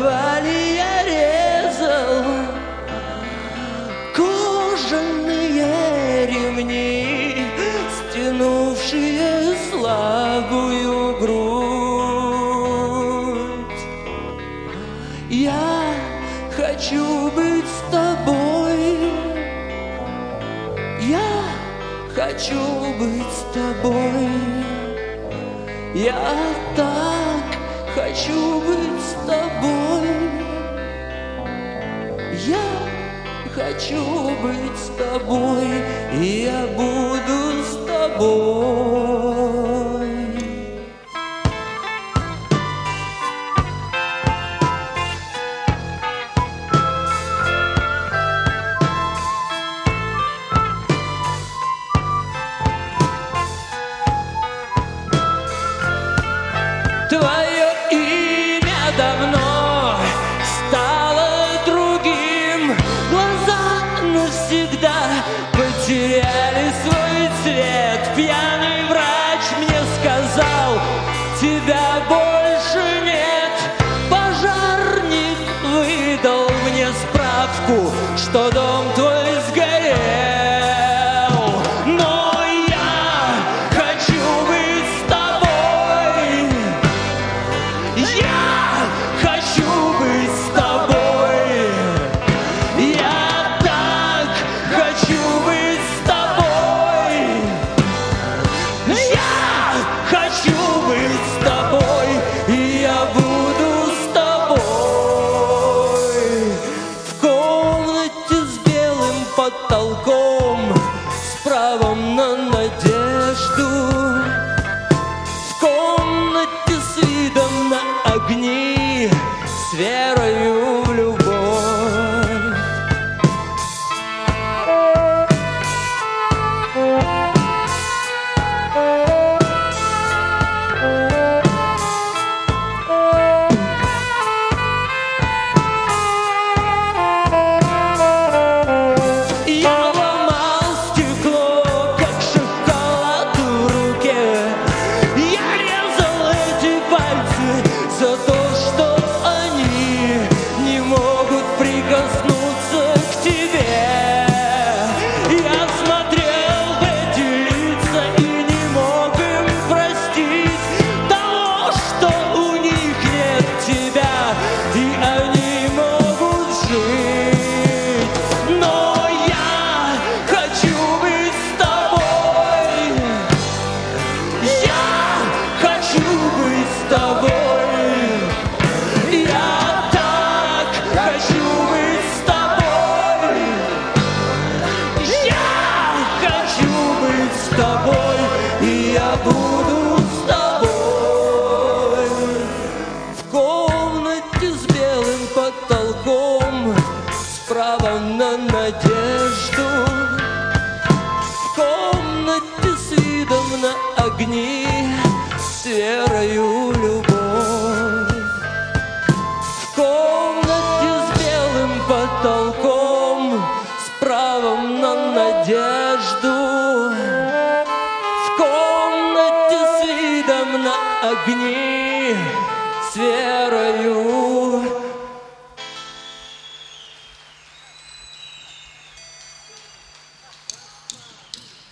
подвале я резал кожаные ремни, стянувшие слабую грудь. Я хочу быть с тобой, я хочу быть с тобой, я так хочу быть с тобой, я хочу быть с тобой, и я буду с тобой. Твое имя давно стало другим, глаза навсегда потеряли свой цвет. Пьяный врач мне сказал, тебя больше нет. Пожарник выдал мне справку, что дом твой сгорел. Но я хочу быть с тобой, я хочу быть с тобой, я так хочу быть с тобой, я хочу быть с тобой, и я буду с тобой. В комнате с белым потолком, с правом на надежду, в комнате с видом на огни, с верою в любовь. Я ломал стекло, как шоколад в руке. Я резал эти пальцы за то, что они не могут прикоснуться к тебе. Я смотрел в эти лица и не мог им простить того, что у них нет тебя, и они могут жить. Но я хочу быть с тобой, я хочу быть с тобой, я так хочу быть с тобой, я хочу быть с тобой, и я буду с тобой. В комнате с белым потолком, с правом на надежду, в комнате с видом на огни, с верою в любовь. В комнате с белым потолком, с правом на надежду, в комнате с видом на огни, с верою